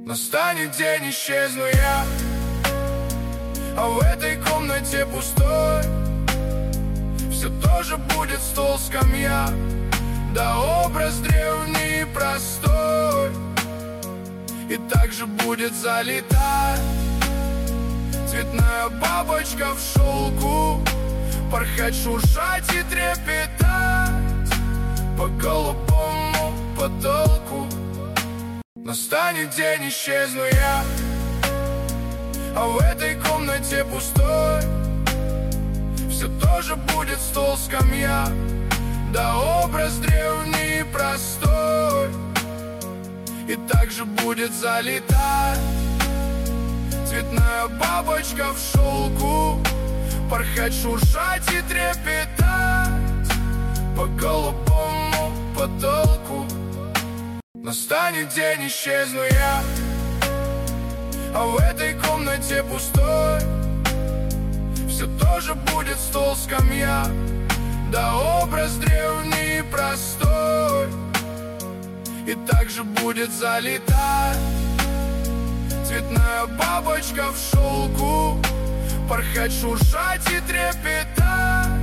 Настанет день, исчезну я, а в этой комнате пустой все тоже будет стол, скамья, да образ древний и простой. И также будет залетать цветная бабочка в шелку, порхать, шуршать и трепетать по голубому потолку. Настанет день, исчезну я, а в этой комнате пустой все тоже будет стол, скамья, да образ древний и простой. И также будет залетать цветная бабочка в шелку, порхать, шуршать и трепетать по голубому потолку. Настанет день, исчезну я, а в этой комнате пустой все тоже будет стол, скамья, да образ древний и простой. И также будет залетать цветная бабочка в шелку, порхать, шуршать и трепетать